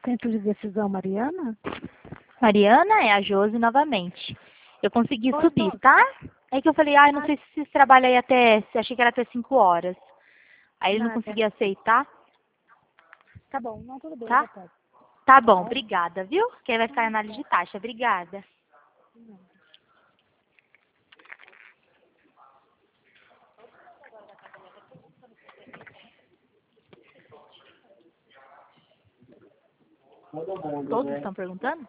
Centro de Decisão, Mariana? Mariana, é a Josi novamente. Eu consegui Oi, subir, Josi. tá? É que eu falei, não sei se você trabalha aí achei que era até 5 horas. Aí ele não Nada. conseguia aceitar, Tá bom, não, tudo bem, tá? já pode. Tá bom, obrigada, viu? Que aí vai ficar em análise de taxa. Obrigada. Todos estão perguntando?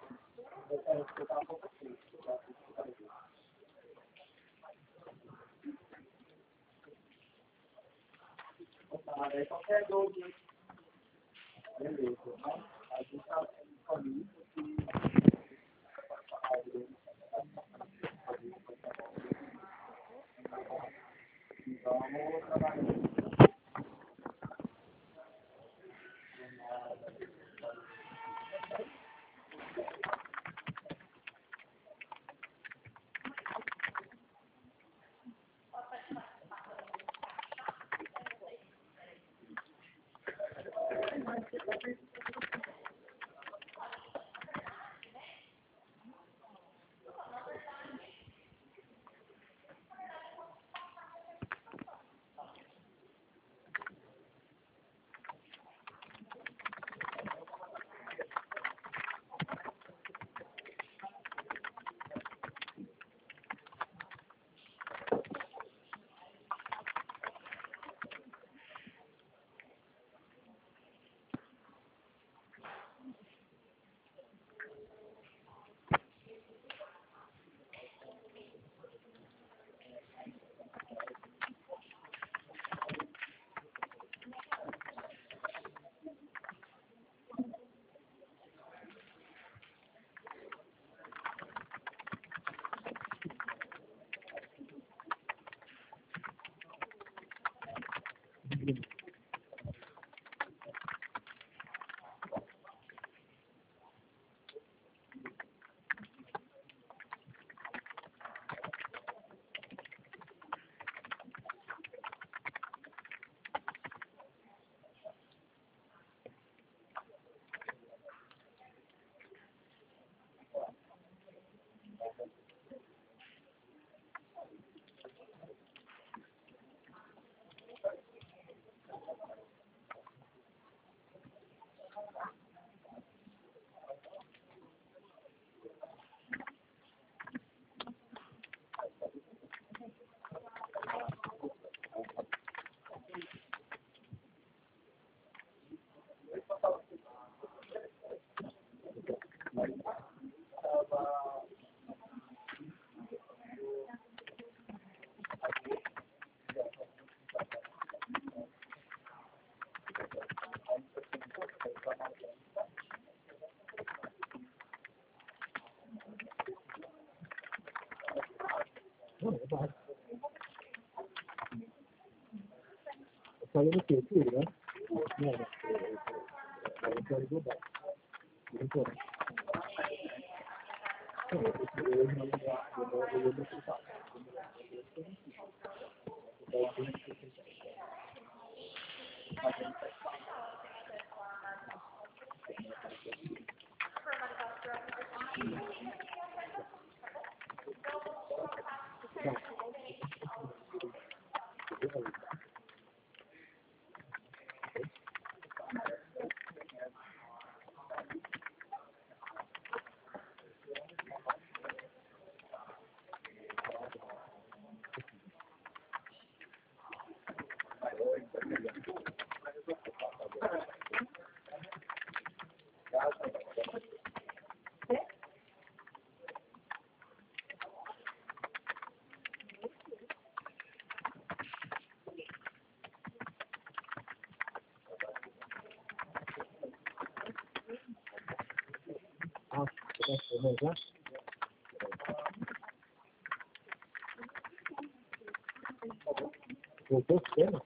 Voltou o sistema?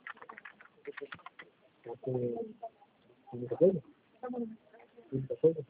Tá com muita coisa? Muita coisa?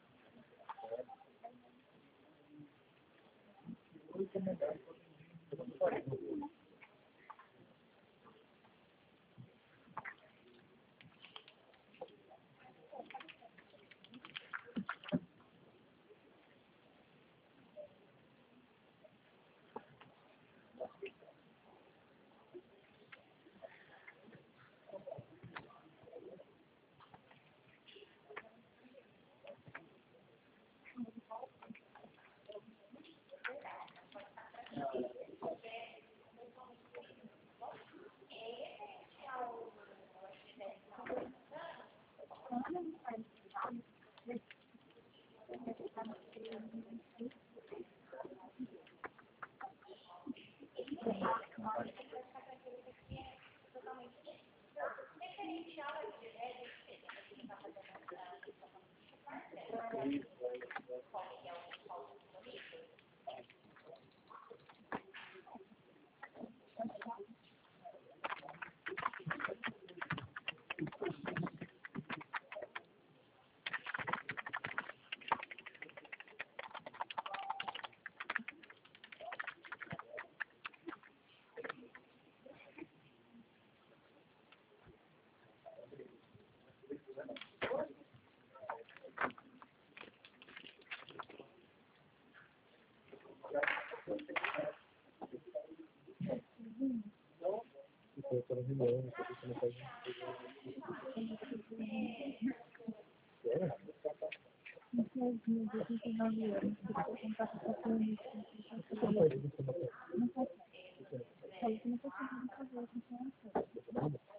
reunião, pra você não pode... É? Você não pode vir com uma coisa.